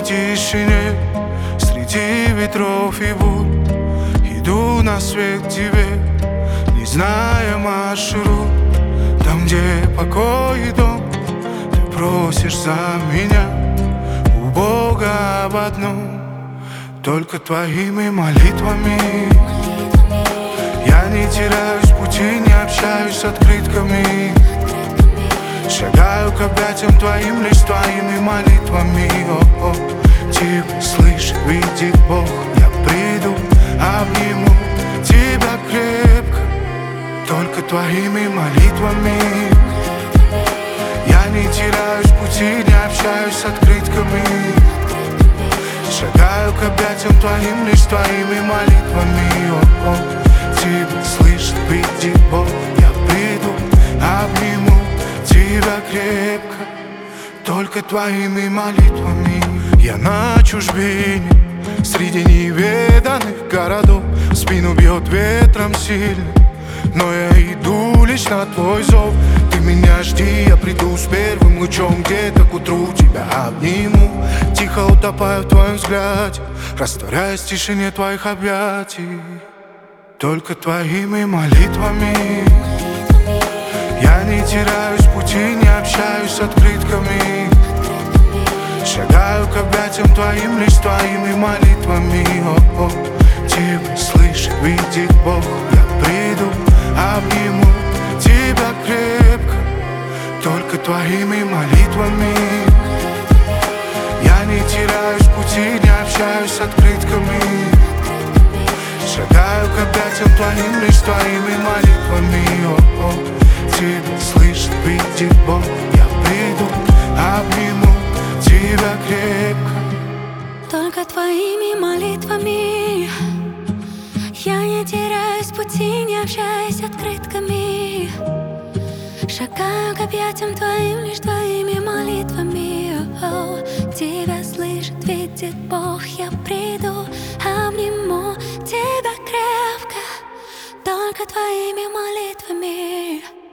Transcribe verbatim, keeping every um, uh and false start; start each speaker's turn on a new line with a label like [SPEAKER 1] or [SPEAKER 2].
[SPEAKER 1] тишине, среди ветров и бурь, иду на свет тебе, не зная маршрут. Там, где покой и дом, ты просишь за меня у Бога об одном, только твоими молитвами. Я не теряюсь в пути, не общаюсь с открытками, шагаю к объятиям твоим лишь твоими молитвами. О-о, тебя слышит, видит Бог, я приду, обниму тебя крепко, только твоими молитвами. Я не теряюсь в пути, не общаюсь с открытками, шагаю к объятиям твоим лишь твоими молитвами. О-о, тебя слышит, видит Бог, я приду, обниму тебя крепко, только твоими молитвами. Я на чужбине, среди неведанных городов, в спину бьет ветром сильно, но я иду лишь на твой зов. Ты меня жди, я приду с первым лучом, где-то к утру тебя обниму, тихо утопаю в твоем взгляде, растворяясь в тишине твоих объятий, только твоими молитвами. Я не теряюсь в пути, не общаюсь с открытками, шагаю к объятиям твоим лишь твоими молитвами. О-о, тебя слышит, видит Бог, я приду, обниму тебя крепко, только твоими молитвами. Я не теряюсь в пути, не общаюсь с открытками, шагаю к объятиям твоим лишь твоими молитвами. О-о, тебя слышит, видит Бог, я приду, обниму тебя крепко,
[SPEAKER 2] только твоими молитвами. Я не теряюсь в пути, не общаюсь с открытками, шагаю к объятиям твоим лишь твоими молитвами. О-о, тебя слышит, видит Бог, я приду, обниму тебя крепко, только твоими молитвами.